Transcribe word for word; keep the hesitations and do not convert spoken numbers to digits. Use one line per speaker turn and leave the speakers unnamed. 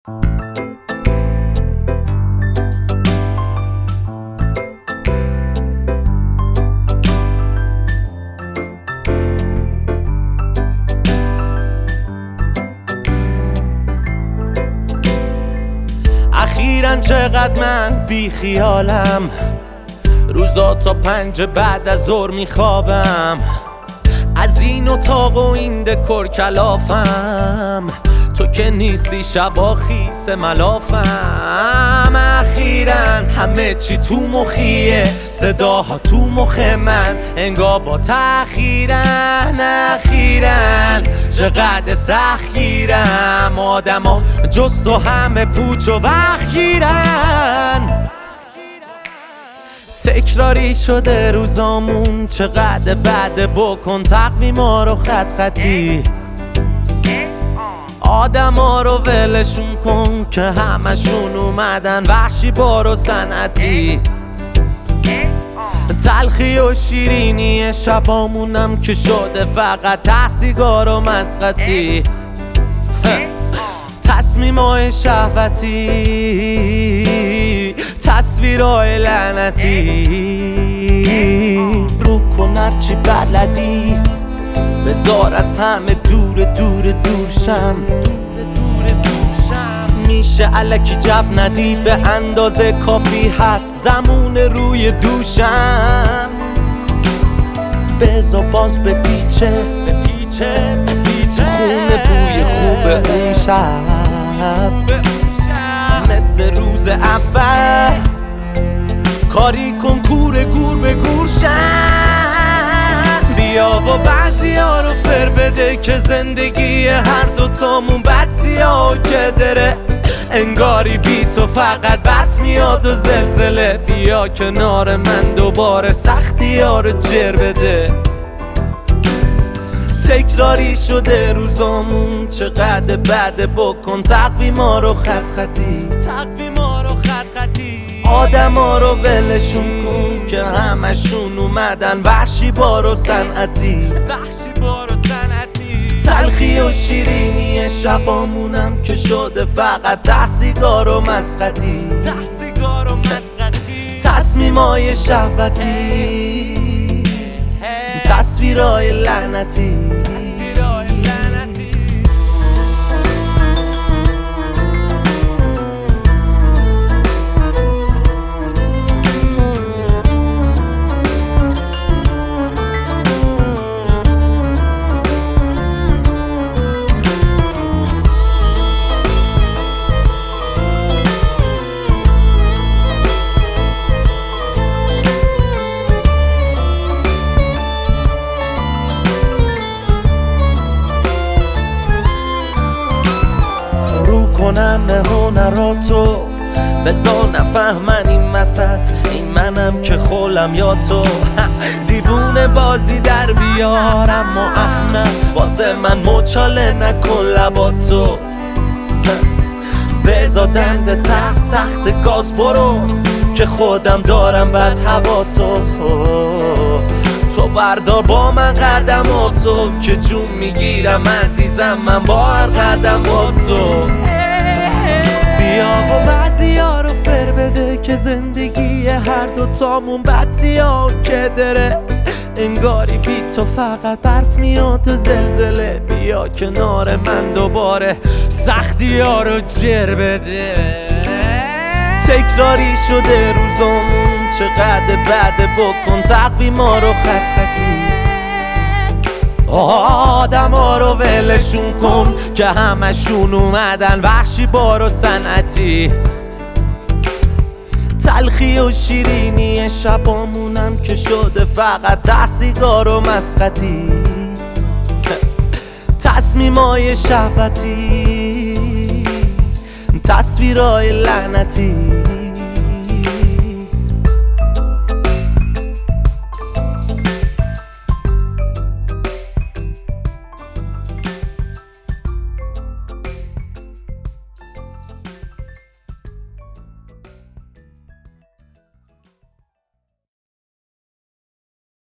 اخیراً چقدر من بی خیالم، روزا تا پنج بعد از ظهر میخوابم، از این اتاق و این دکور کلافم، تو که نیستی شبا خیس ملافم. اخیراً همه چی تو مخیه، صداها تو مخ من انگار با تأخیرن. اخیراً چقدر سختگیرم، آدم ها جست و همه پوچ و وخگیرن. تکراری شده روزامون، چقدر بعد بکن تقویما رو خط خطی، آدم ها رو ولشون کن که همشون اومدن وحشی بار و صنعتی. تلخی و شیرینی شبامونم که شده فقط ته سیگار و مسخطی، تصمیمای شهوتی، تصویرای لعنتی. رو کن هرچی بلدی، بذار از همه دور دور دور شم. میشه الکی جو ندی، به اندازه کافی هست زمون روی دوشم. بذار باز به پیچه به پیچه به پیچه خونه بوی خوب اون شب، مثل روز اول کاری کن کور گور به گور شم. بیا و بعضی ها رو فر بده که زندگی هر دوتامون بد سیاه که داره، انگاری بی تو فقط برف میاد و زلزله. بیا کنار من دوباره سختی ها رو جر بده. تکراری شده روزامون، چقدر بعد بکن تقویما رو خط خطی، تقویما رو خط خطی. آدم ها رو ولشون کن که همشون اومدن وحشی بار و صنعتی، وحشی بار و صنعتی. تلخی و شیرینی شبامونم که شده فقط ته سیگار و مسخطی، ته سیگار و مسخطی. تصمیمای شهوتی، تصویرای لعنتی. کنم هنراتو، بذار نفهمن این وسط این منم که خولم یا تو. دیوونه بازی در بیارم و اخنم، واسه من مچاله نکن لباتو. بذار دنده تخت تخت گاز برو که خودم دارم بد هواتو. تو بردار با من قدماتو که جون میگیرم عزیزم من با هر قدماتو. بیا و بعضی ها رو فر بده که زندگی هر دوتامون بد سیاه که داره، انگاری بی تو فقط برف میاد و زلزله. بیا کنار من دوباره سختی ها رو جر بده. تکراری شده روزامون، چقدر بعد بکن تقویما رو خط خطی. آدم ها رو ولشون کن که همشون اومدن وحشی بار و صنعتی. تلخی و شیرینی شبامونم که شده فقط ته سیگار و مسخطی، تصمیمای شهوتی، تصویرای لعنتی.